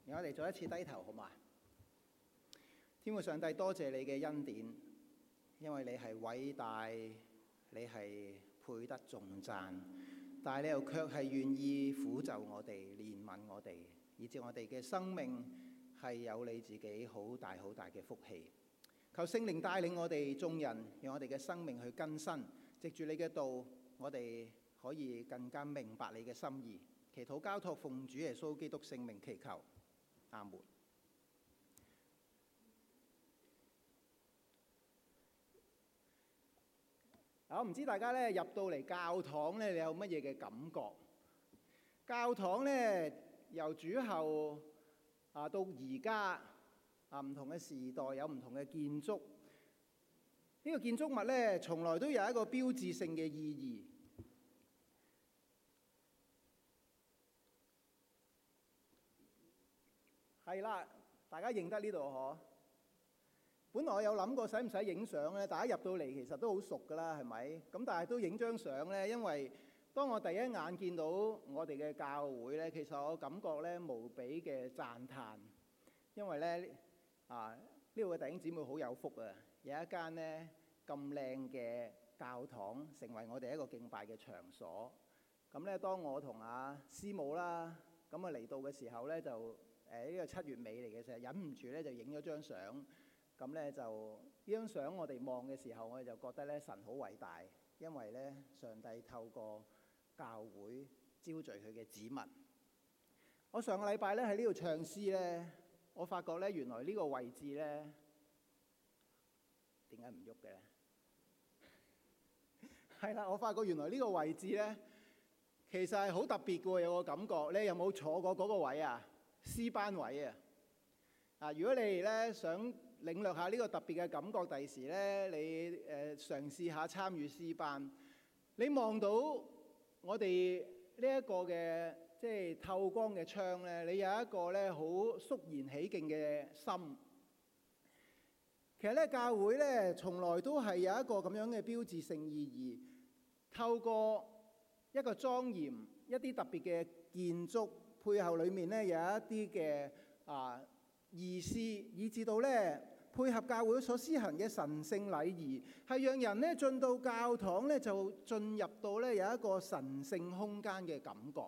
讓我哋再一次低頭好嗎？天父上帝，多謝你嘅恩典，因為你係偉大，你係配得頌讚，但係你又卻係願意撫就我哋、憐憫我哋，以致我哋嘅生命係有你自己好大好大嘅福氣。求聖靈帶領我哋眾人，讓我哋嘅生命去更新，藉住你嘅道，我哋可以更加明白你嘅心意。祈禱交託奉主耶穌基督聖名祈求，阿門。我唔知大家咧入到嚟教堂咧，你有乜嘢嘅感覺？教堂咧由主後到而家唔同嘅時代有唔同嘅建築。呢個建築物咧，從來都有一個標誌性嘅意義。係啦，大家認得呢度嗬？本來我有諗過使唔使影相咧，大家入到嚟其實都好熟噶啦，係咪？咁但係都影張相咧，因為當我第一眼見到我哋嘅教會咧，其實我感覺咧無比嘅讚歎，因為咧呢度嘅弟兄姊妹好有福啊，有一間咧咁靚嘅教堂，成為我哋一個敬拜嘅場所。咁咧，當我同阿師母啦咁嚟到嘅時候咧，就呢個7月尾嚟嘅時候，忍唔住咧就影咗張相。咁咧就呢張相我哋望嘅時候，我哋就覺得咧神好偉大，因為咧上帝透過教會招聚佢嘅子民。我上個禮拜咧喺呢度唱詩咧，我發覺咧原來呢個位置咧點解唔喐嘅咧？係啦，我發覺原來呢個位置咧其實係好特別嘅，有個感覺。你有冇坐過嗰個位啊？詩班位啊！如果你咧想領略下呢個特別嘅感覺，第時咧你嘗試下參與詩班，你望到我哋呢一個嘅即係透光嘅窗咧，你有一個咧好肅然起敬嘅心。其實咧教會咧從來都係有一個咁樣嘅標誌性意義，透過一個莊嚴、一啲特別嘅建築背後裏面咧有一啲嘅意思，以至到咧配合教會所施行嘅神聖禮儀，係讓人咧進到教堂咧就進入到咧有一個神聖空間嘅感覺。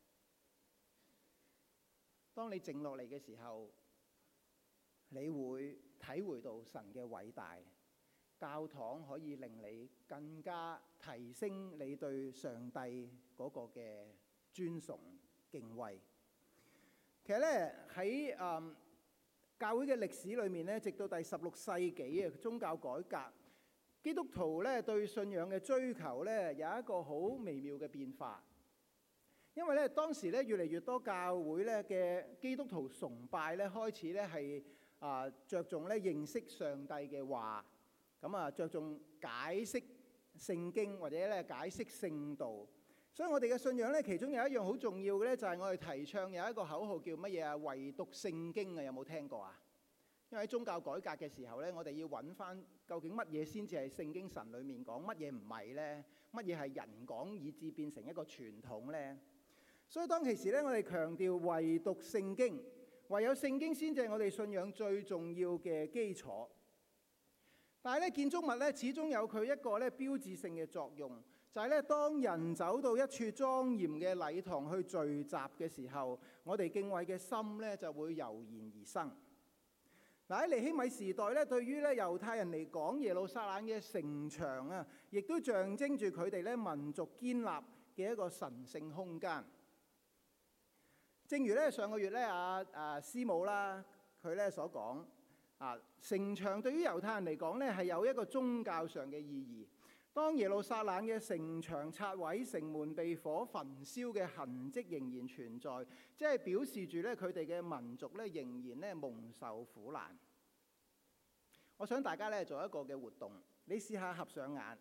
當你靜落嚟嘅時候，你會體會到神嘅偉大。教堂可以令你更加提升你對上帝嗰個嘅尊崇敬畏。其實咧喺教會嘅歷史裏面咧，直到第16世紀宗教改革，基督徒咧對信仰嘅追求咧有一個好微妙嘅變化。因為咧當時咧越嚟越多教會咧嘅基督徒崇拜咧開始咧係着重咧認識上帝嘅話，咁着重解釋聖經或者咧解釋聖道。所以我哋嘅信仰咧，其中有一樣好重要嘅咧，就係我哋提倡有一個口號叫乜嘢啊？唯獨聖經啊，有冇聽過啊？因為喺宗教改革嘅時候咧，我哋要揾翻究竟乜嘢先至係聖經神裡面講，乜嘢唔係咧？乜嘢係人講以致變成一個傳統咧？所以當其時咧，我哋強調唯獨聖經，唯有聖經先至係我哋信仰最重要嘅基礎。但係咧，建築物咧始終有佢一個咧標誌性嘅作用，就係咧當人走到一處莊嚴嘅禮堂去聚集嘅時候，我哋敬畏嘅心咧就會油然而生。嗱，喺尼希米時代咧，對於咧猶太人嚟講，耶路撒冷嘅城牆啊，亦都象徵住佢哋咧民族堅立嘅一個神聖空間。正如咧上個月咧師母啦佢咧所講。城牆對於猶太人嚟講咧，係有一個宗教上嘅意義。當耶路撒冷嘅城牆拆毀、城門被火焚燒嘅痕跡仍然存在，即係表示住咧佢哋嘅民族咧仍然咧蒙受苦難。我想大家咧做一個嘅活動，你試下合上眼。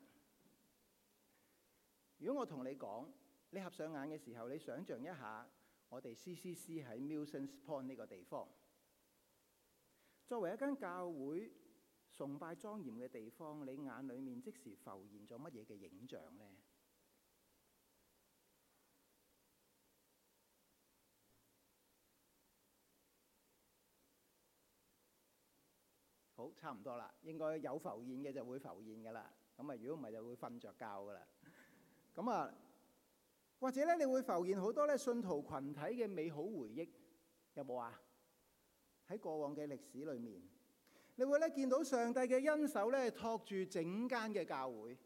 如果我同你講，你合上眼嘅時候，你想像一下我哋 CCC 喺 Milsons Point 呢個地方。作為一間教會崇拜莊嚴嘅地方，你眼裏面即時浮現咗乜嘢嘅影像呢？ 好，差唔多啦，應該有浮現嘅就會浮現噶啦。咁啊，如果唔係就會瞓着覺噶啦。咁啊，或者咧，你會浮現好多咧信徒群體嘅美好回憶，有冇啊？喺過往嘅歷史裏面，你會咧見到上帝嘅恩手咧托住整間嘅教會。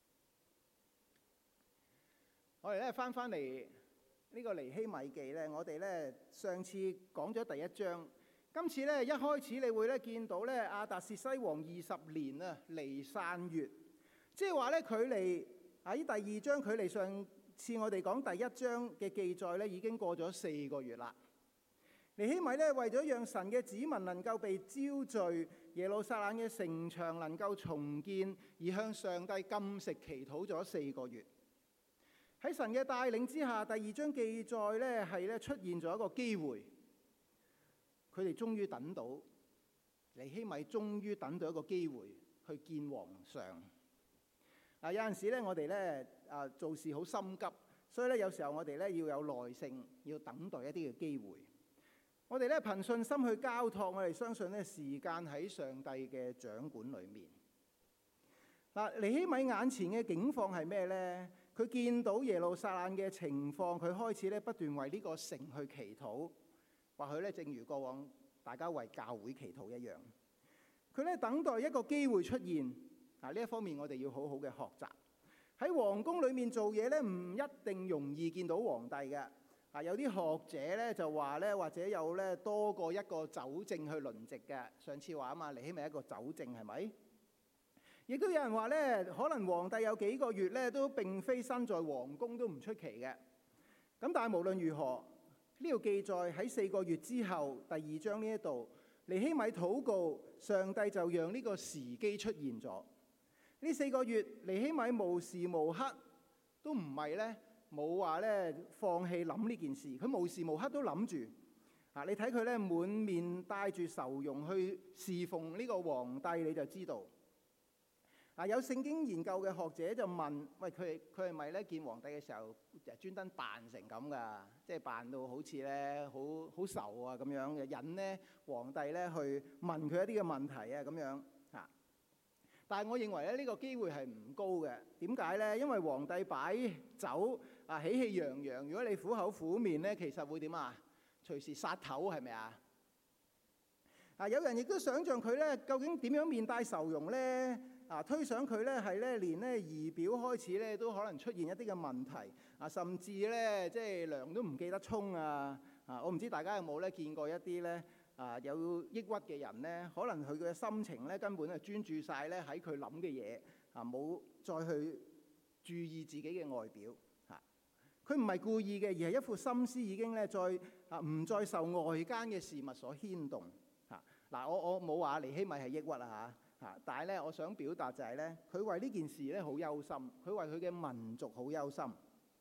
我哋咧翻嚟呢個尼希米記咧，我哋咧上次講咗第一章，今次咧一開始你會咧見到咧亞達薛西王20年啊尼散月，即係話咧距離喺第二章距離上次我哋講第一章嘅記載咧已經過咗4個月啦。尼希米咧為咗讓神嘅子民能夠被招聚，耶路撒冷嘅城牆能夠重建，而向上帝禁食祈禱咗4個月。喺神嘅帶領之下，第二章記載咧係咧出現咗一個機會，佢哋終於等到，尼希米終於等到一個機會去見皇上。有陣時咧我哋咧做事好心急，所以咧有時候我哋咧要有耐性，要等待一啲嘅機會。我哋咧憑信心去交託，我哋相信咧時間喺上帝嘅掌管裏面。尼希米眼前嘅境況係咩呢？佢見到耶路撒冷嘅情況，佢開始咧不斷為呢個城去祈禱，或許咧正如過往大家為教會祈禱一樣。佢咧等待一個機會出現。呢一方面我哋要好好嘅學習。喺皇宮裏面做嘢咧，唔一定容易見到皇帝嘅。有啲學者咧就話咧，或者有咧多過一個酒政去輪值嘅。上次話啊嘛，尼希米一個酒政係咪？亦都有人話咧，可能皇帝有幾個月咧都並非身在皇宮都唔出奇嘅。咁但係無論如何，呢度記載喺4個月之後，第二章呢一度，尼希米禱告，上帝就讓呢個時機出現咗。呢4個月，尼希米無時無刻都唔係咧。冇話咧放棄諗呢件事，佢無時無刻都諗住。你睇佢咧滿面帶住愁容去侍奉呢個皇帝，你就知道。有聖經研究嘅學者就問：喂，佢係咪咧見皇帝嘅時候專登扮成咁㗎？即係扮到好似咧好愁啊咁樣嘅，引咧皇帝咧去問佢一啲嘅問題啊咁樣。但係我認為咧呢個機會係唔高嘅。點解咧？因為皇帝擺酒喜氣洋洋，如果你苦口苦面咧，其實會點啊？隨時殺頭係咪啊？有人亦都想像佢咧究竟點樣面帶愁容咧？推想佢咧係咧連咧儀表開始咧都可能出現一啲嘅問題甚至咧即係涼都唔記得沖啊！我唔知大家有冇咧見過一啲咧有抑鬱嘅人咧，可能佢嘅心情咧根本係專注晒咧喺佢諗嘅嘢冇再去注意自己嘅外表佢唔係故意嘅，而係一副心思已經咧唔再受外間嘅事物所牽動我冇話尼希米係抑鬱但係咧我想表達就係咧，佢為呢件事咧好憂心，佢為佢嘅民族好憂心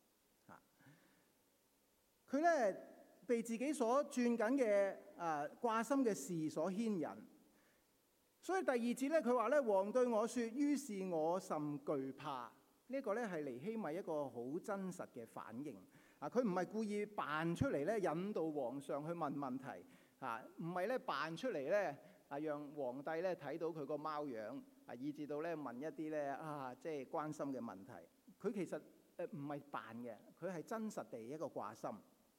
佢咧被自己所轉緊嘅掛心嘅事所牽引，所以第二節咧佢話咧，王對我說，於是我甚懼怕。呢個咧係尼希米一個好真實嘅反應佢唔係故意扮出嚟咧引導皇上去問問題唔係咧扮出嚟咧讓皇帝咧睇到佢個貓樣以至到咧問一啲咧即係關心嘅問題。佢其實唔係扮嘅，佢係真實地一個掛心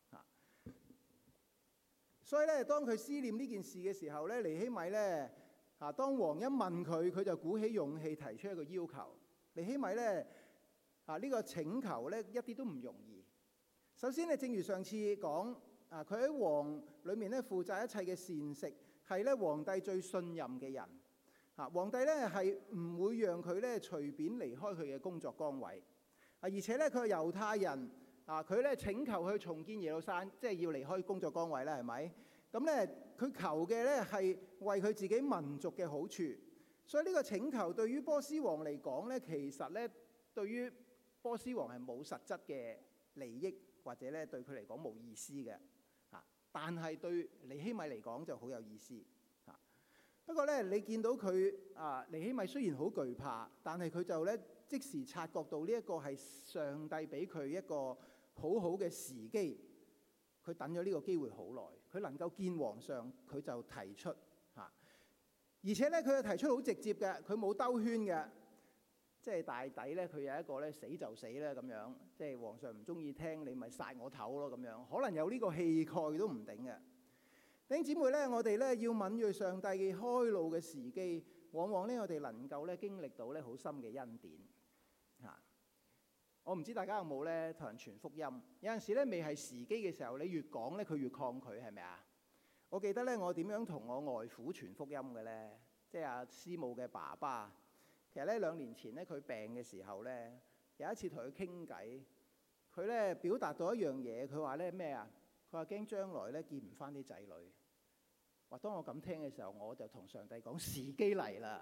所以咧當佢思念呢件事嘅時候咧，尼希米咧當王一問佢，佢就鼓起勇氣提出一個要求。尼希米咧呢個請求咧一啲都唔容易。首先咧，正如上次講佢喺王裏面咧負責一切嘅善食，係咧皇帝最信任嘅人皇帝咧係唔會讓佢咧隨便離開佢嘅工作崗位而且咧佢係猶太人佢咧請求去重建耶路撒冷，即係要離開工作崗位啦，係咪？咁咧佢求嘅咧係為佢自己民族嘅好處。所以呢個請求對於波斯王嚟講咧，其實咧對於波斯王係冇實質嘅利益，或者咧對佢嚟講冇意思嘅但係對尼希米嚟講就好有意思不過咧，你見到佢尼希米雖然好懼怕，但係佢就咧即時察覺到呢一個係上帝俾佢一個好好嘅時機。佢等咗呢個機會好耐，佢能夠見皇上，佢就提出而且咧，佢嘅提出好直接嘅，佢冇兜圈嘅，即係大抵咧，佢有一個咧死就死啦咁樣，即係皇上唔中意聽你咪殺我頭咯咁樣，可能有呢個氣概都唔定嘅。弟兄姊妹咧，我哋咧要敏鋭上帝嘅開路嘅時機，往往咧我哋能夠咧經歷到咧好深嘅恩典嚇。我唔知大家有冇咧同人傳福音，有陣時咧未係時機嘅時候，你越講咧佢越抗拒，係咪啊？我記得咧我點樣同我外父傳福音嘅咧，即係阿師母嘅爸爸。其實咧2年前咧佢病嘅時候咧，有一次同佢傾偈，佢咧表達到一樣嘢，佢話咧咩啊？佢話驚將來咧見唔返啲仔女。話當我咁聽嘅時候，我就同上帝講：時機嚟啦，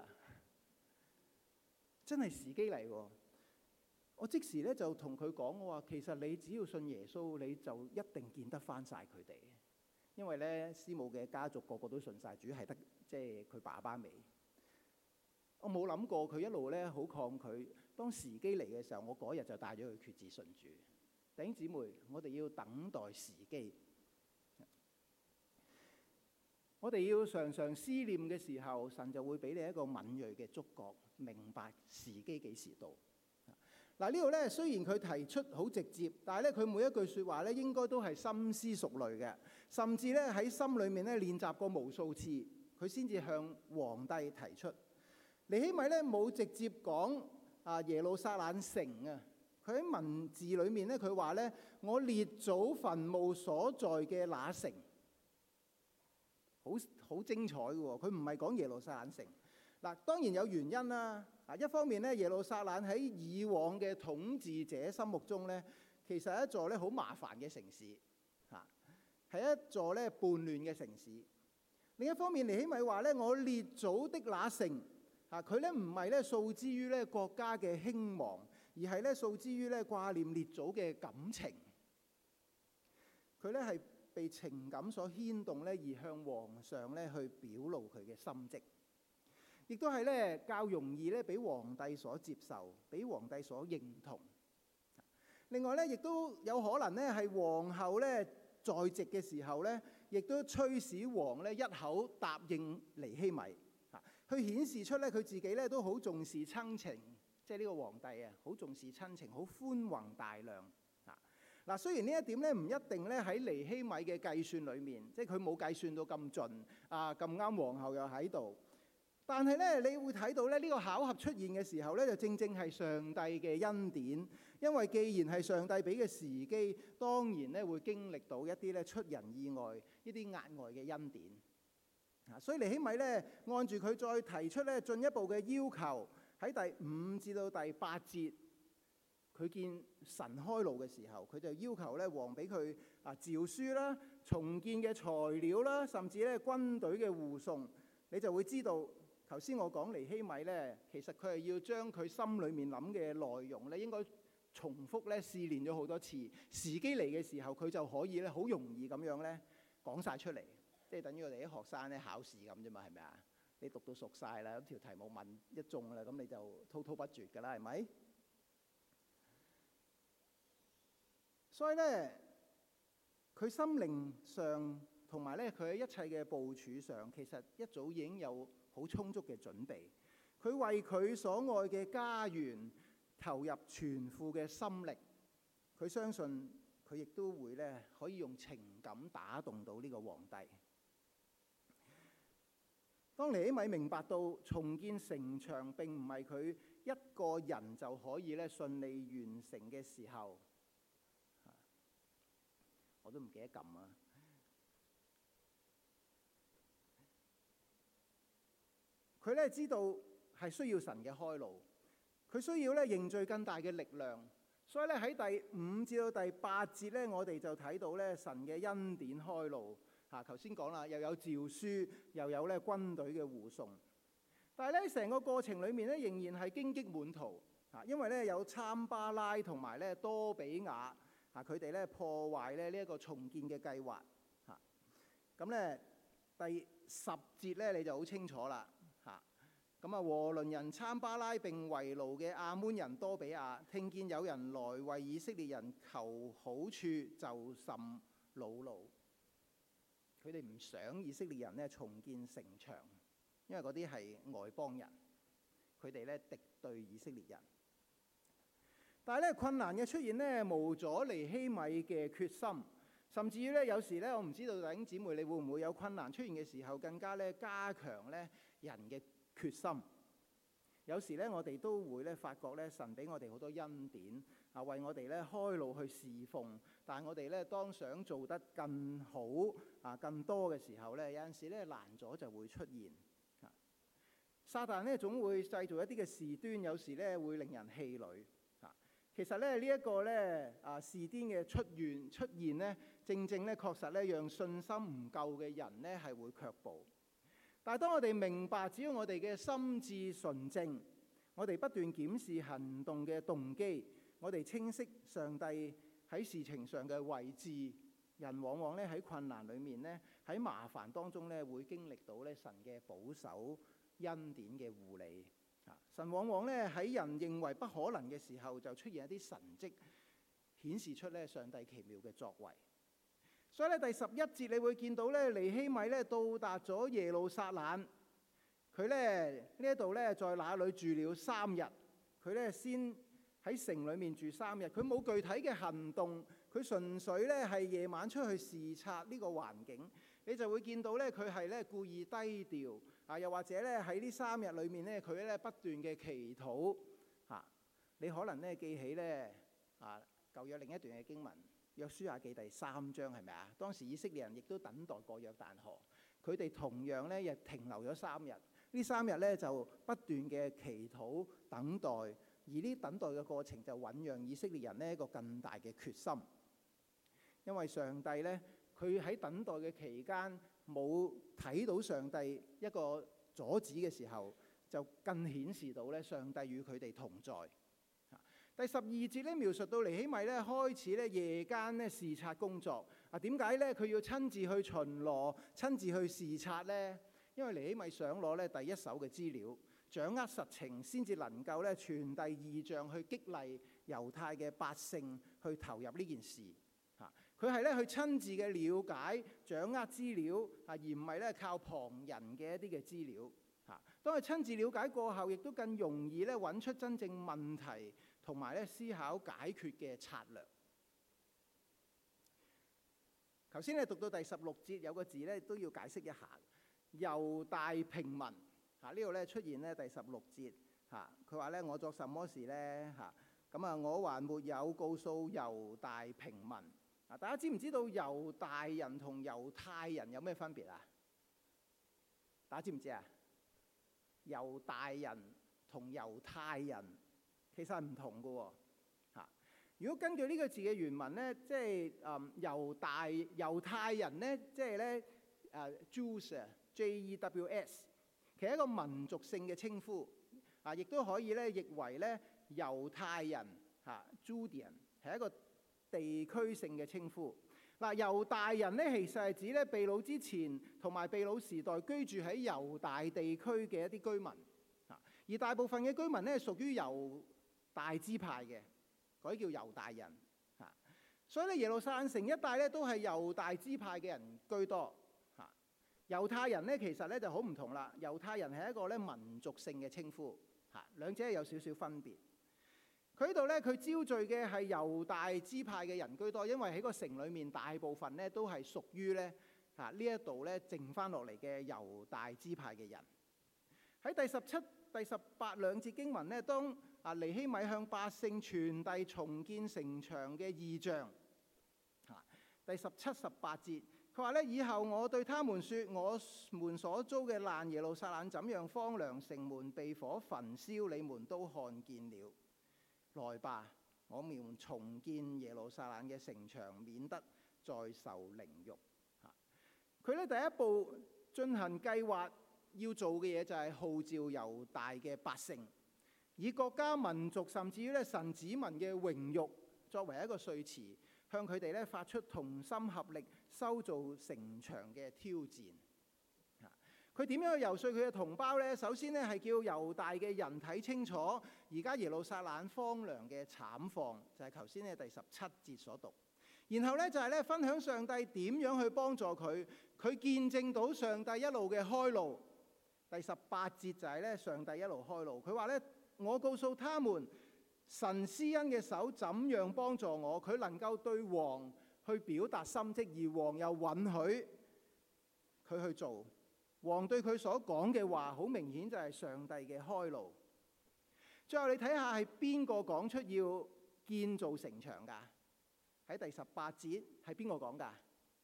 真係時機嚟喎！我即時咧就同佢講：我話其實你只要信耶穌，你就一定見得返晒佢哋。因為咧師母嘅家族個個都信晒主，係得即係佢爸爸未。我冇諗過佢一路咧好抗拒。當時機嚟嘅時候，我嗰日就帶咗佢決志信主。弟兄姊妹，我哋要等待時機。我哋要常常思念嘅時候，神就會俾你一個敏鋭嘅觸覺，明白時機幾時到。嗱，呢度咧雖然佢提出好直接，但係咧佢每一句説話咧應該都係深思熟慮嘅，甚至咧喺心裏面咧練習過無數次，佢先至向皇帝提出。尼希米咧冇直接講耶路撒冷城啊，佢喺文字裏面咧佢話咧我列祖墳墓所在嘅那城。好精彩嘅喎，佢唔係講耶路撒冷城。嗱，當然有原因啦。一方面咧，耶路撒冷喺以往嘅統治者心目中咧，其實係一座咧好麻煩嘅城市，係一座咧叛亂嘅城市。另一方面，尼希米話咧，我列祖的那城，佢咧唔係咧訴之於咧國家嘅興亡，而係咧訴之於咧掛念列祖嘅感情。佢咧係被情感所牽動咧，而向皇上咧去表露佢嘅心跡，亦都係咧較容易咧俾皇帝所接受，俾皇帝所認同。另外咧，亦都有可能咧係皇后咧在席嘅時候咧，亦都驅使王咧一口答應尼希米，去顯示出咧佢自己咧都好重視親情，即係呢個皇帝啊，好重視親情，好寬宏大量。嗱，雖然呢一點咧唔一定咧喺尼希米嘅計算裏面，即係佢冇計算到咁盡咁啱皇后又喺度，但係咧你會睇到咧呢個巧合出現嘅時候咧，就正正係上帝嘅恩典，因為既然係上帝俾嘅時機，當然咧會經歷到一啲咧出人意外、一啲額外嘅恩典。所以尼希米咧按住佢再提出咧進一步嘅要求，喺第5至到第8節。佢見神開路嘅時候，佢就要求咧王俾佢詔書啦、重建嘅材料啦，甚至咧軍隊嘅護送。你就會知道，頭先我講尼希米咧，其實佢係要將佢心裏面諗嘅內容咧，應該重複咧試練咗好多次。時機嚟嘅時候，佢就可以咧好容易咁樣咧講晒出嚟，即係等於我哋啲學生咧考試咁啫嘛，係咪啊？你讀到熟晒啦，咁條題目問一中啦，咁你就滔滔不絕㗎啦，係咪？所以咧，佢心靈上同埋咧佢喺一切嘅部署上，其實一早已經有好充足嘅準備。佢為佢所愛嘅家園投入全副嘅心力。佢相信佢亦都會咧可以用情感打動到呢個皇帝。當尼希米明白到重建城牆並唔係佢一個人就可以咧順利完成嘅時候，我都唔記得撳啊！佢咧知道係需要神嘅開路，佢需要咧凝聚更大嘅力量。所以咧喺第5至到第8節咧，我哋就睇到咧神嘅恩典開路。頭先講啦，又有詔書，又有咧軍隊嘅護送。但係咧成個過程裏面咧，仍然係荊棘滿途。因為咧有參巴拉同埋咧多比亞。佢哋咧破壞咧呢一個重建嘅計劃。咁咧第10節咧你就好清楚啦。咁和倫人參巴拉並為奴嘅亞捫人多比亞，聽見有人來為以色列人求好處，就甚惱怒。佢哋唔想以色列人咧重建城牆。 因為嗰啲係外邦人，佢哋咧敵對以色列人。但係咧困難嘅出現咧，無阻尼希米嘅決心，甚至於咧有時咧，我唔知道弟兄姊妹你會唔會有困難出現嘅時候，更加咧加強咧人嘅決心。有時咧我哋都會咧發覺咧神俾我哋好多恩典啊，為我哋咧開路去侍奉。但係我哋咧當想做得更好啊、更多嘅時候咧，有陣時咧難阻就會出現。撒旦咧總會製造一啲嘅事端，有時咧會令人氣餒。其實咧呢一個咧事端嘅出現咧，正正咧確實咧讓信心唔夠嘅人咧係會卻步。但係當我哋明白，只要我哋嘅心志純正，我哋不斷檢視行動嘅動機，我哋清晰上帝喺事情上嘅位置，人往往咧喺困難裏面咧，喺麻煩當中咧會經歷到咧神嘅保守恩典嘅護理。神往往咧喺人認為不可能嘅時候，就出現一啲神蹟，顯示出咧上帝奇妙嘅作為。所以咧第11節你會見到咧尼希米咧到達咗耶路撒冷，佢咧呢一度咧在那裏住了3日，佢咧先喺城裏面住3日，佢冇具體嘅行動，佢純粹咧係夜晚出去視察呢個環境。你就會見到咧佢係咧故意低調啊，又或者咧喺呢3日裏面咧佢咧不斷嘅祈禱啊。你可能咧記起咧舊約另一段嘅經文。約書亞記第3章係咪啊？當時以色列人亦都等待過約旦河，佢哋同樣咧亦停留咗3日。呢3日咧就不斷嘅祈禱等待，而呢等待嘅過程就醖釀以色列人呢一個更大嘅決心。因為上帝咧，佢喺等待嘅期間冇睇到上帝一個阻止嘅時候，就更顯示到咧上帝與佢哋同在。第12節咧描述到尼希米咧開始咧夜間咧視察工作。點解咧佢要親自去巡邏、親自去視察呢？因為尼希米想攞咧第一手嘅資料，掌握實情，先至能夠咧傳遞異象去激勵猶太嘅百姓去投入呢件事。佢係咧去親自嘅了解、掌握資料而唔係咧靠旁人嘅一啲嘅資料。當佢親自了解過後，亦都更容易咧揾出真正問題，同埋咧思考解決嘅策略。頭先咧讀到第16節有個字咧都要解釋一下，猶大平民。呢度咧出現咧第16節佢話咧我作什麼事咧我還沒有告訴猶大平民。大家知唔知道猶大人同猶太人有咩分別啊？大家知唔知啊？猶大人同猶太人其實係唔同嘅喎。如果根據呢個字嘅原文咧，即係猶太人咧，即係咧Jews Jews，其實係一個民族性嘅稱呼亦都可以咧譯為咧猶太人Judean， 係一個地區性嘅稱呼。猶大人咧其實係指咧被擄之前同埋被擄時代居住喺猶大地區嘅一啲居民，而大部分嘅居民咧屬於猶大支派嘅，嗰啲叫猶大人。所以咧耶路撒冷城一帶咧都係猶大支派嘅人居多。猶太人咧其實咧就好唔同啦，猶太人係一個咧民族性嘅稱呼，兩者係有少少分別。佢呢度咧，佢招聚嘅係猶大支派嘅人居多，因為喺個城裏面大部分咧都係屬於咧呢一度咧剩翻落嚟嘅猶大支派嘅人。喺第17、第18兩節經文咧，當尼希米向百姓傳遞重建城牆嘅異象。第17、18節，佢話咧：以後我對他們說，我們所遭嘅難，耶路撒冷怎樣荒涼，城門被火焚燒，你們都看見了。來吧，我們重建耶路撒冷嘅城牆，免得再受凌辱。佢咧第一步進行計劃要做嘅嘢就係號召猶大嘅百姓，以國家民族甚至於咧神子民嘅榮譽作為一個說辭，向佢哋咧發出同心合力修造城牆嘅挑戰。佢點樣去遊說佢嘅同胞呢？首先呢係叫猶大嘅人睇清楚而家耶路撒冷荒涼嘅慘況，就係頭先呢第17節所讀。然後呢就係咧分享上帝點樣去幫助佢，佢見證到上帝一路嘅開路， 第18節就係咧，上帝一路開路。佢話咧，我告訴他們，神施恩嘅手怎樣幫助我，佢能夠對王去表達心跡，而王又允許佢去做。王對佢所講嘅話，好明顯就係上帝嘅開路。最後你睇下係邊個講出要建造城牆㗎？喺第18節係邊個講㗎？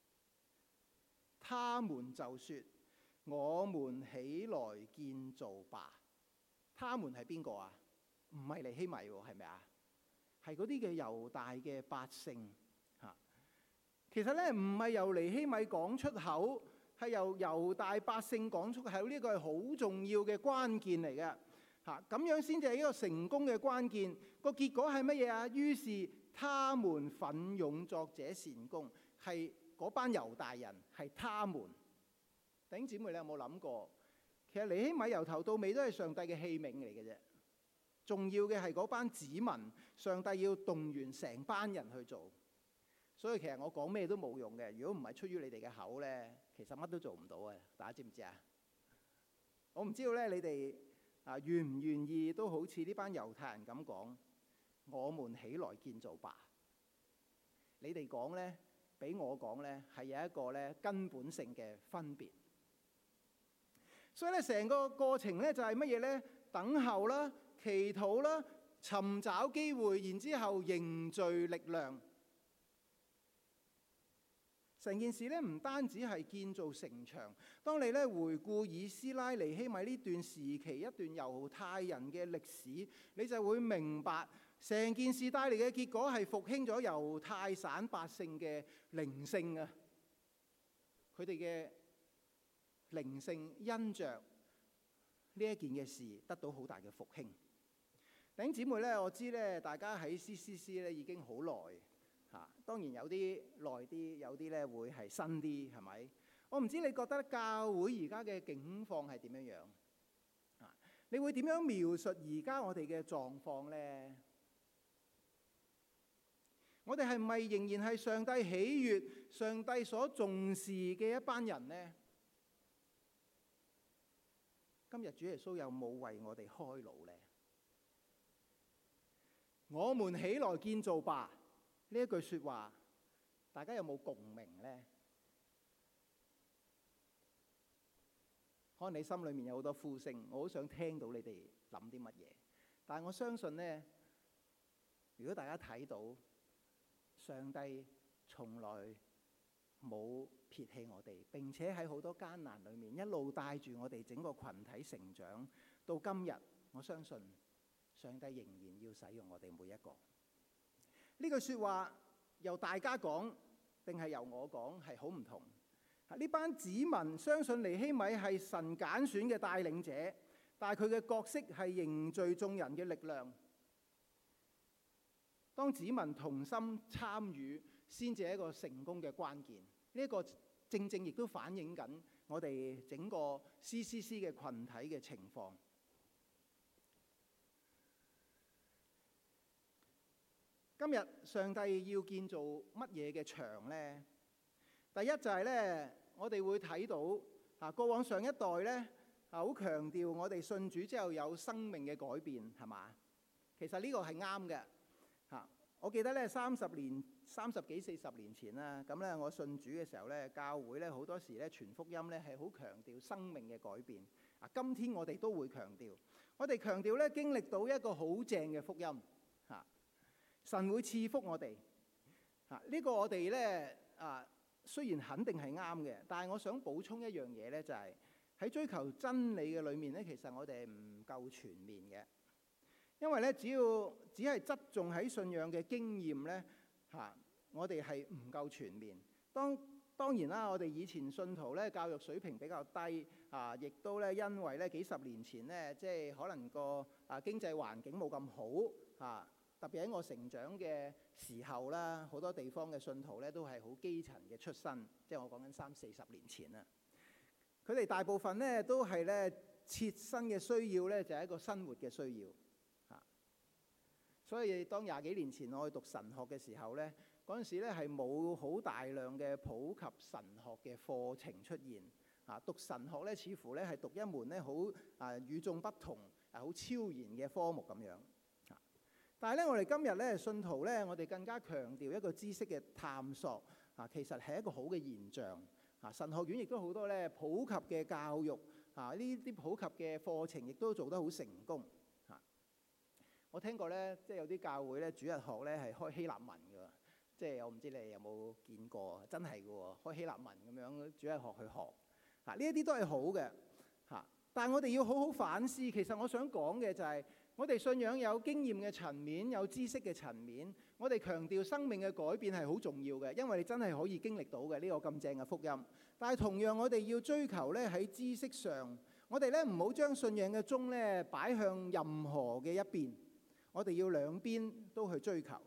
他們就說：我們起來建造吧。他們係邊個啊？唔係尼希米喎，係咪啊？係嗰啲嘅猶大嘅百姓嚇。其實咧唔係由尼希米講出口，係由猶大百姓講出口。呢個係好重要嘅關鍵嚟嘅嚇。咁樣先至係一個成功嘅關鍵。個結果係乜嘢啊？於是他們奮勇作這善工，係嗰班猶大人，係他們。弟兄姊妹，你有冇諗過？其實尼希米由頭到尾都係上帝嘅器皿嚟嘅啫。重要嘅係嗰班子民，上帝要動員成班人去做。所以其實我講咩都冇用嘅。如果唔係出於你哋嘅口咧，其實乜都做唔到啊！大家知唔知啊？我唔知道咧，你哋願唔願意都好似呢班猶太人咁講，我們起來建造吧。你哋講咧，比我講咧係有一個咧根本性嘅分別。所以咧，成個過程咧就係乜嘢咧？等候啦、祈禱啦、尋找機會，然之後凝聚力量。成件事咧唔單止係建造城牆。當你咧回顧以斯拉、尼希米呢段時期一段猶太人嘅歷史，你就會明白成件事帶嚟嘅結果係復興咗猶太省百姓嘅靈性啊！佢哋嘅靈性因着呢一件嘅事得到好大嘅復興。弟兄姊妹咧，我知咧大家喺 CCC 咧已經好耐嚇，當然有啲耐啲，有啲咧會係新啲，係咪？我唔知你覺得教會而家嘅境況係點樣樣啊？你會點樣描述而家我哋嘅狀況咧？我哋係咪仍然係上帝喜悅、上帝所重視嘅一班人呢？今日主耶穌有冇為我哋開路呢？我們起來建造吧，呢一句說話，大家有冇共鳴呢？可能你心裏面有好多呼聲，我好想聽到你哋諗啲乜嘢。但係我相信呢，如果大家睇到上帝從來冇撇棄我哋，並且喺好多艱難裏面一路帶住我哋整個群體成長到今日，我相信上帝仍然要使用我哋每一個。呢句說話由大家講定係由我講係好唔同。呢班子民相信尼希米係神揀選嘅帶領者，但係佢嘅角色係凝聚眾人嘅力量。當子民同心參與，先至係一個成功嘅關鍵。呢一個正正亦都反映緊我哋整個 CCC 嘅群體嘅情況。今日上帝要建造乜嘢嘅牆呢？第一就係咧，我哋會睇到過往上一代咧好強調我哋信主之後有生命嘅改變，係嘛？其實呢個係啱嘅。我記得咧30幾40年前啦，咁咧我信主嘅時候咧，教會咧好多時咧傳福音咧係好強調生命嘅改變。今天我哋都會強調，我哋強調咧經歷到一個好正嘅福音，神會賜福我哋。呢個我哋咧雖然肯定係啱嘅，但係我想補充一樣嘢咧，就係喺追求真理嘅裏面咧，其實我哋係唔夠全面嘅。因為咧，只係側重喺信仰嘅經驗咧，我哋係唔夠全面。當然啦，我哋以前信徒咧教育水平比較低，亦都咧因為咧幾十年前咧，即係可能個經濟環境冇咁好，特別喺我成長嘅時候啦，好多地方嘅信徒咧都係好基層嘅出身，即係我講緊30-40年前啦。佢哋大部分咧都係咧切身嘅需要咧，就係一個生活嘅需要。所以當20幾年前我去讀神學嘅時候咧，嗰陣時咧係冇好大量嘅普及神學嘅課程出現， 讀神學咧，似乎咧係讀一門咧好與眾不同、好超然嘅科目咁樣。但係咧，我哋今日咧信徒咧，我哋更加強調一個知識嘅探索其實係一個好嘅現象。神學院亦都好多咧普及嘅教育呢啲普及嘅課程亦都做得好成功。我聽過咧，即係有啲教會咧主日學咧係開希臘文㗎，即係我唔知你有冇見過，真係㗎喎，開希臘文咁樣主日學去學。呢一啲都係好嘅但係我哋要好好反思。其實我想講嘅就係，我哋信仰有經驗嘅層面，有知識嘅層面。我哋強調生命嘅改變係好重要嘅，因為你真係可以經歷到嘅呢個咁正嘅福音。但係同樣我哋要追求咧喺知識上，我哋咧唔好將信仰嘅鐘咧擺向任何嘅一邊，我哋要兩邊都去追求。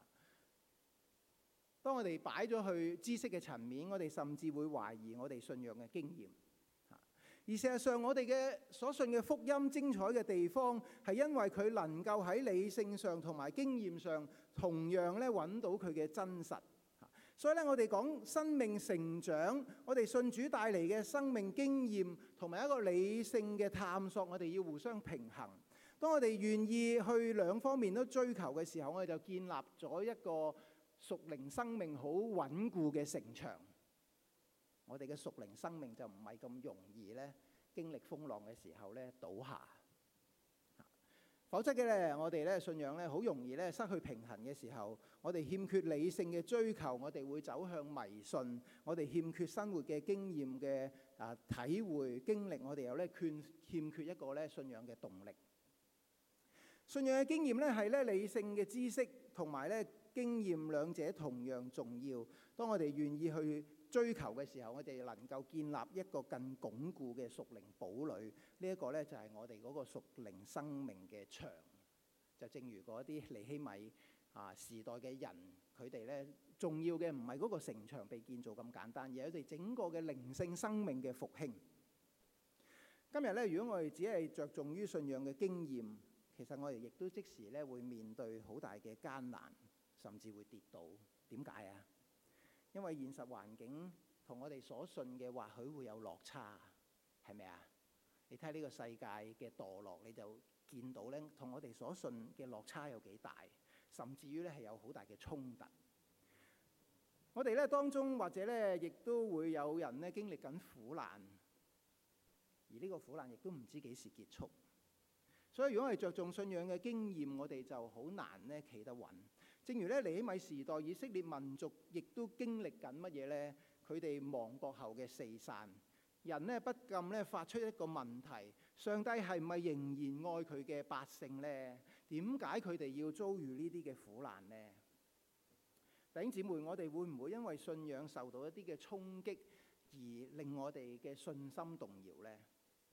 當我哋擺咗去知識嘅層面，我哋甚至會懷疑我哋信仰嘅經驗。而事實上，我哋嘅所信嘅福音精彩嘅地方，係因為佢能夠喺理性上同埋經驗上同樣咧揾到佢嘅真實。所以咧，我哋講生命成長，我哋信主帶嚟嘅生命經驗同埋一個理性嘅探索，我哋要互相平衡。當我哋願意去兩方面都追求嘅時候，我哋就建立咗一個屬靈生命好穩固嘅城牆。我哋嘅屬靈生命就唔係咁容易咧經歷風浪嘅時候咧倒下。否則嘅咧，我哋咧信仰咧好容易咧失去平衡嘅時候，我哋欠缺理性嘅追求，我哋會走向迷信，我哋欠缺生活嘅經驗嘅體會經歷，我哋又咧欠缺一個咧信仰嘅動力。信仰嘅經驗咧係咧理性嘅知識同埋咧經驗兩者同樣重要。當我哋願意去追求嘅時候，我哋能夠建立一個更鞏固嘅屬靈堡壘。呢一個咧就係我哋嗰個屬靈生命嘅牆。就正如嗰啲尼希米時代嘅人，佢哋咧重要嘅唔係嗰個城牆被建造咁簡單，而係佢哋整個嘅靈性生命嘅復興。今日咧，如果我哋只係着重於信仰嘅經驗，其實我哋亦都即時咧會面對好大嘅艱難，甚至會跌倒。點解啊？因為現實環境同我哋所信嘅或許會有落差，係咪啊？你睇呢個世界嘅墮落，你就見到咧，同我哋所信嘅落差有幾大，甚至於咧係有好大嘅衝突。我哋咧當中或者咧亦都會有人咧經歷緊苦難，而呢個苦難亦都唔知幾時結束。所以如果我哋着重信仰嘅經驗，我哋就好難咧企得穩。正如咧尼希米時代以色列民族亦都經歷緊乜嘢呢？佢哋亡國後嘅四散，人呢不禁咧發出一個問題：上帝係咪仍然愛佢嘅百姓呢？點解佢哋要遭遇呢啲嘅苦難呢？弟兄姊妹，我哋會唔會因為信仰受到一啲嘅衝擊而令我哋嘅信心動搖呢？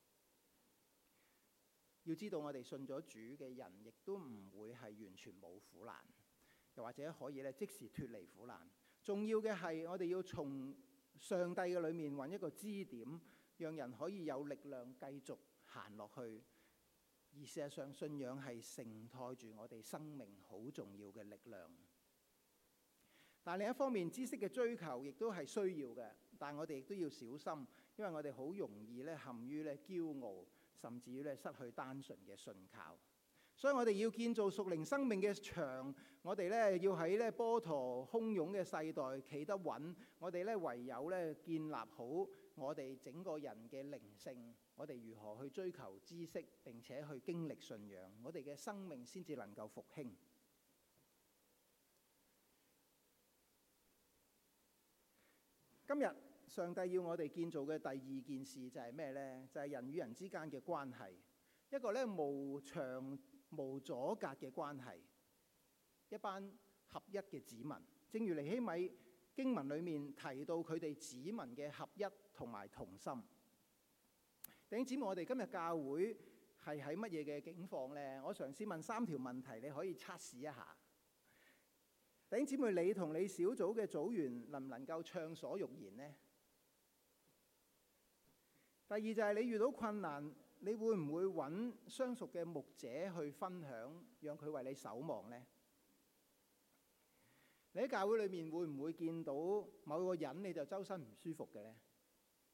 要知道，我哋信咗主嘅人，亦都唔會係完全冇苦難。又或者可以咧即時脫離苦難。重要嘅係我哋要從上帝嘅裏面揾一個支點，讓人可以有力量繼續行落去。而事實上，信仰係承載住我哋生命好重要嘅力量。但另一方面，知識嘅追求亦都係需要嘅，但我哋亦都要小心，因為我哋好容易咧陷於咧驕傲，甚至於咧失去單純嘅信靠。所以我哋要建造屬靈生命嘅牆，我哋咧要喺咧波濤洶湧嘅世代企得穩。我哋咧唯有咧建立好我哋整個人嘅靈性，我哋如何去追求知識並且去經歷信仰，我哋嘅生命先至能夠復興。今日上帝要我哋建造嘅第二件事就係咩呢？就係人與人之間嘅關係，一個咧無牆無阻隔嘅關係，一班合一嘅子民。正如尼希米經文裏面提到佢哋子民嘅合一同埋同心。弟兄姊妹，我哋今日教會係喺乜嘢嘅境況呢？我嘗試問3條問題，你可以測試一下。弟兄姊妹，你同你小組嘅組員能唔能夠暢所欲言呢？第二就係你遇到困難，你會唔會揾相熟嘅牧者去分享，讓佢為你守望呢？你喺教會裏面會唔會見到某個人你就周身唔舒服嘅呢？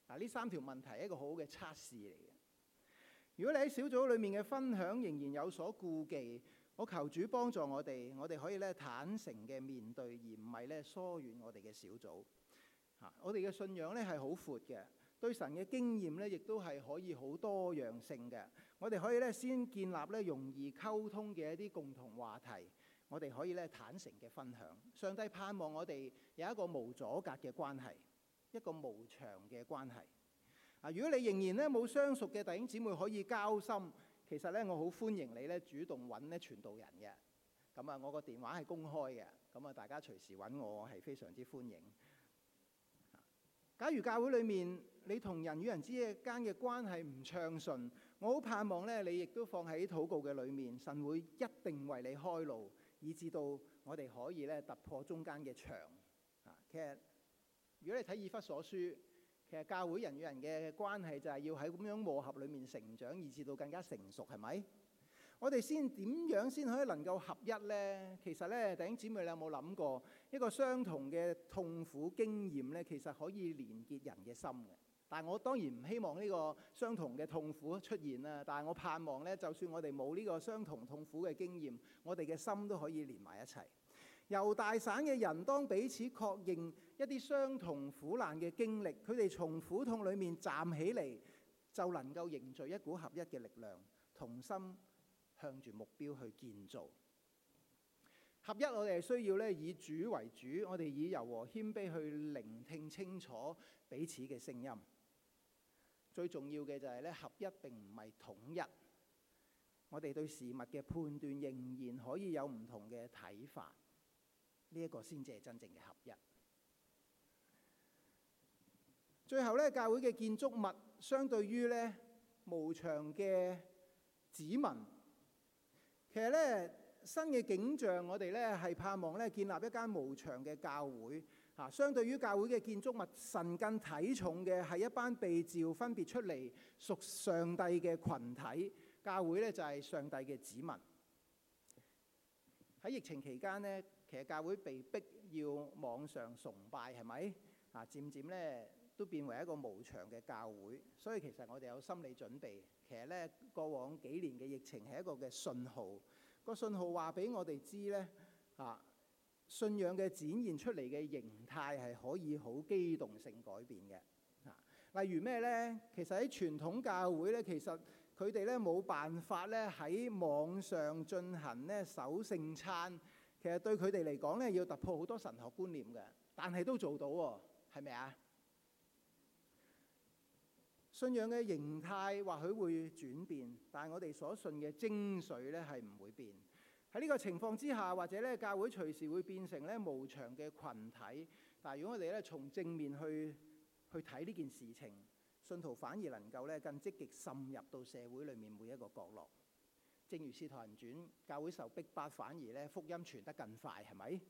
嗱，呢3條問題係一個好好嘅測試嚟嘅。如果你喺小組裏面嘅分享仍然有所顧忌，我求主幫助我哋可以咧坦誠嘅面對，而唔係咧疏遠我哋嘅小組。我哋嘅信仰咧係好闊嘅，對神嘅經驗咧亦都係可以好多樣性嘅。我哋可以咧先建立咧容易溝通嘅一啲共同話題，我哋可以咧坦誠嘅分享。上帝盼望我哋有一個無阻隔嘅關係，一個無牆嘅關係。如果你仍然咧冇相熟嘅弟兄姊妹可以交心，其實咧我好歡迎你咧主動揾咧傳道人嘅。咁啊，我個電話係公開嘅，咁啊大家隨時揾我，我係非常之歡迎。假如教會裏面你同人與人之間嘅關係唔暢順，我好盼望咧你亦都放喺禱告嘅裏面，神會一定為你開路，以至到我哋可以咧突破中間嘅牆。其實如果你睇以弗所書，其實教會人與人嘅關係就係要喺咁樣磨合裏面成長，以至到更加成熟，係咪？我哋點樣先可以能夠合一呢？其實咧，弟兄姊妹，你有冇諗過一個相同嘅痛苦經驗咧？其實可以連結人嘅心嘅。但係我當然唔希望呢個相同嘅痛苦出現啦。但係我盼望咧，就算我哋冇呢個相同痛苦嘅經驗，我哋嘅心都可以連埋一齊。猶大省嘅人當彼此確認一啲相同苦難嘅經歷，佢哋從苦痛裏面站起嚟，就能夠凝聚一股合一嘅力量，同心向住目標去建造合一。我哋係需要咧以主為主，我哋以柔和謙卑去聆聽清楚彼此嘅聲音。最重要嘅就係咧，合一並唔係統一。我哋對事物嘅判斷仍然可以有唔同嘅睇法，呢一個先至係真正嘅合一。最後咧，教會嘅建築物相對於咧無牆嘅子民，其實咧新嘅景象，我哋咧係盼望咧建立一間無牆嘅教會。相對於教會嘅建築物，神更睇重嘅係一班被召分別出嚟屬上帝嘅群體。教會咧就係上帝嘅子民。喺疫情期間呢，其實教會被逼要網上崇拜，係咪？漸漸咧都變為一個無牆嘅教會。所以其實我哋有心理準備。其實咧過往幾年嘅疫情係一個嘅信號，個信號話俾我哋知咧信仰嘅展現出嚟嘅形態係可以好機動性改變嘅。例如咩呢？其實喺傳統教會咧，其實佢哋咧冇辦法咧喺網上進行咧守聖餐。其實對佢哋嚟講咧，要突破好多神學觀念嘅，但係都做到喎，係咪啊？信仰嘅形態或許會轉變，但係我哋所信嘅精髓咧係唔會變。喺呢個情況之下，或者咧教會隨時會變成咧無牆嘅群體。但係如果我哋咧從正面去睇呢件事情，信徒反而能夠咧更積極滲入到社會裏面每一個角落。正如《使徒行傳》，教會受逼迫，反而咧福音傳得更快，係咪？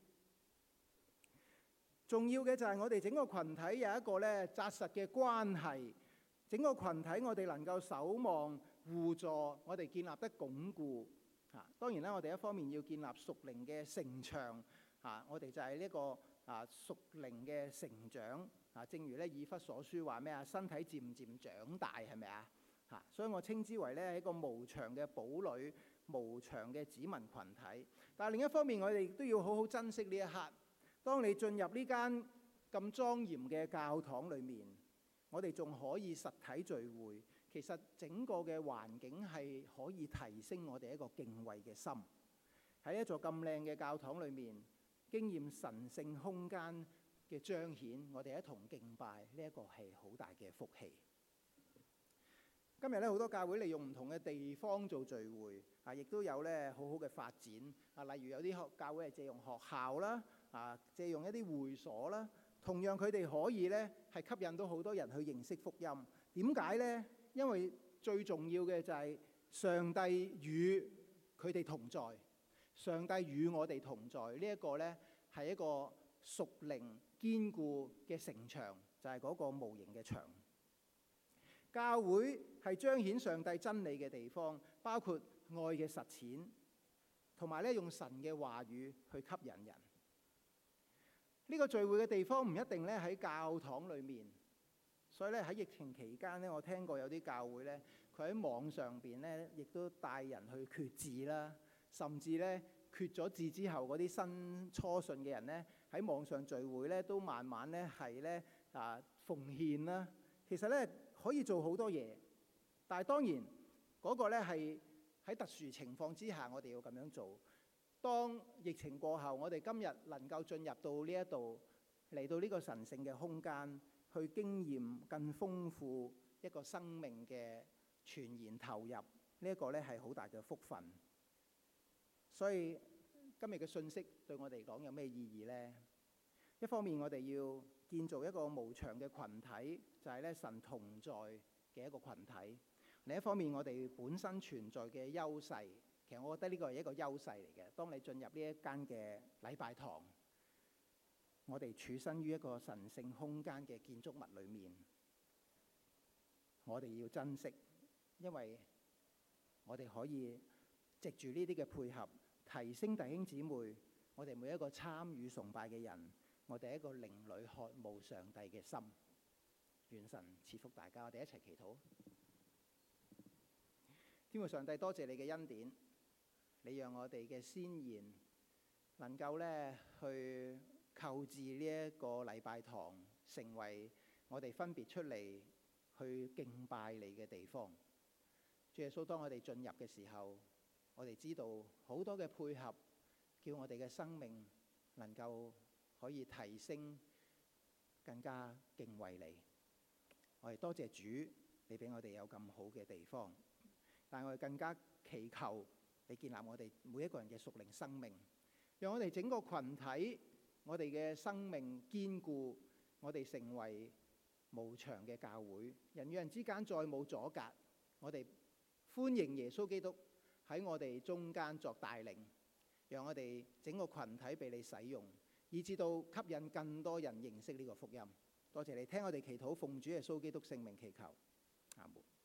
重要嘅就係我哋整個群體有一個咧紮實嘅關係。整個群體我哋能夠守望互助，我哋建立得鞏固。當然啦，我哋一方面要建立屬靈嘅城牆，我哋就係呢個屬靈嘅成長。正如咧以弗所書話咩啊？身體漸漸長大，係咪啊？所以我稱之為咧一個無牆嘅堡壘、無牆嘅子民群體。但係另一方面，我哋亦都要好好珍惜呢一刻。當你進入呢間咁莊嚴嘅教堂裏面，我哋仲可以實體聚會。其實整個嘅環境係可以提升我哋一個敬畏嘅心。喺一座咁靚嘅教堂裏面，經驗神聖空間嘅彰顯，我哋一同敬拜，呢一個係好大嘅福氣。今日咧好多教會利用唔同嘅地方做聚會，亦都有咧好好嘅發展。例如有啲教會係借用學校啦，借用一啲會所啦，同樣佢哋可以咧係吸引到好多人去認識福音。點解呢？因為最重要嘅就係上帝與佢哋同在，上帝與我哋同在。呢一個呢係一個屬靈堅固嘅城牆，就係嗰個無形嘅牆。教會係彰顯上帝真理嘅地方，包括愛嘅實踐，同埋咧用神嘅話語去吸引人。呢個聚會嘅地方唔一定咧喺教堂裏面。 所以咧喺疫情期間咧，我聽過有啲教會咧，佢喺網上邊咧，亦都帶人去決志啦，甚至咧決咗志之後，嗰啲新初信嘅人咧喺網上聚會咧，都慢慢咧係咧奉獻啦。其實咧可以做好多嘢，但係當然嗰個咧係喺特殊情況之下，我哋要咁樣做。當疫情過後，我哋今日能夠進入到呢一度，嚟到呢個神聖嘅空間，去經驗更豐富一個生命嘅全然投入，呢一個咧係好大嘅福分。所以今日嘅信息對我哋嚟講有咩意義呢？一方面我哋要建造一個無牆嘅群體，就係咧神同在嘅一個群體。另一方面，我哋本身存在嘅優勢，其實我覺得呢個係一個優勢嚟嘅。當你進入呢一間嘅禮拜堂，我哋處身於一個神聖空間嘅建築物裏面，我哋要珍惜，因為我哋可以藉住呢啲嘅配合，提升弟兄姊妹，我哋每一個參與崇拜嘅人，我哋一個靈裏渴慕上帝嘅心。願神賜福大家，我哋一齊祈禱。天父上帝，多謝你嘅恩典，你讓我哋嘅先賢能夠咧去購置呢一個禮拜堂，成為我哋分別出嚟去敬拜你嘅地方。主耶穌，當我哋進入嘅時候，我哋知道好多嘅配合，叫我哋嘅生命能夠可以提升，更加敬畏你。我哋多謝主，你俾我哋有咁好嘅地方。但我哋更加祈求你建立我哋每一個人嘅屬靈生命，讓我哋整個群體，我哋嘅生命堅固，我哋成為無牆嘅教會，人與人之間再冇阻隔。我哋歡迎耶穌基督喺我哋中間作帶領，讓我哋整個群體被你使用，以至到吸引更多人認識呢個福音。多謝你聽我哋祈禱，奉主耶穌基督聖名祈求，阿門。